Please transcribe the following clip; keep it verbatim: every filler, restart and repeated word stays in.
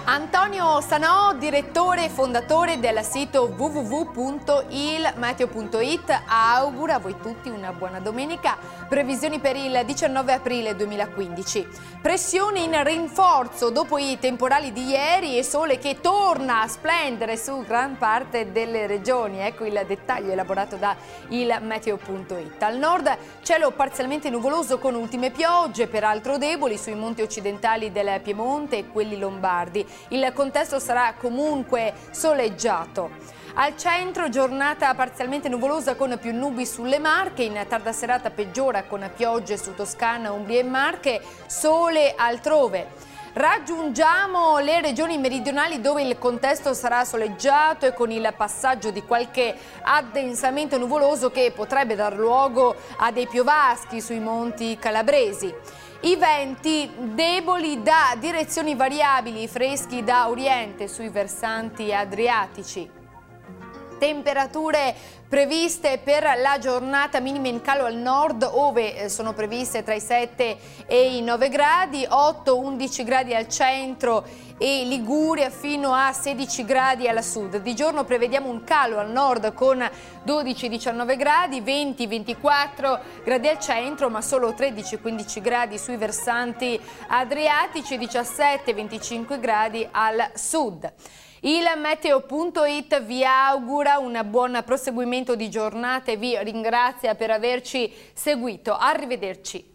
Antonio Sanò, direttore e fondatore del sito w w w punto il meteo punto it, augura a voi tutti una buona domenica. Previsioni per il diciannove aprile duemilaquindici. Pressione in rinforzo dopo i temporali di ieri e sole che torna a splendere su gran parte delle regioni. Ecco il dettaglio elaborato da il meteo punto it. Al nord cielo parzialmente nuvoloso con ultime piogge, peraltro deboli, sui monti occidentali del Piemonte e quelli lombardi. Il contesto sarà comunque soleggiato. Al centro giornata parzialmente nuvolosa con più nubi sulle Marche, in tarda serata peggiora con piogge su Toscana, Umbria e Marche, sole altrove. Raggiungiamo le regioni meridionali dove il contesto sarà soleggiato e con il passaggio di qualche addensamento nuvoloso che potrebbe dar luogo a dei piovaschi sui monti calabresi. I venti deboli da direzioni variabili, freschi da oriente sui versanti adriatici. Temperature previste per la giornata, minime in calo al nord, ove sono previste tra i sette e i nove gradi, otto undici gradi al centro e Liguria fino a sedici gradi al sud. Di giorno prevediamo un calo al nord con dodici diciannove gradi, venti ventiquattro gradi al centro, ma solo tredici quindici gradi sui versanti adriatici, diciassette venticinque gradi al sud. Il meteo punto it vi augura un buon proseguimento di giornata e vi ringrazia per averci seguito. Arrivederci.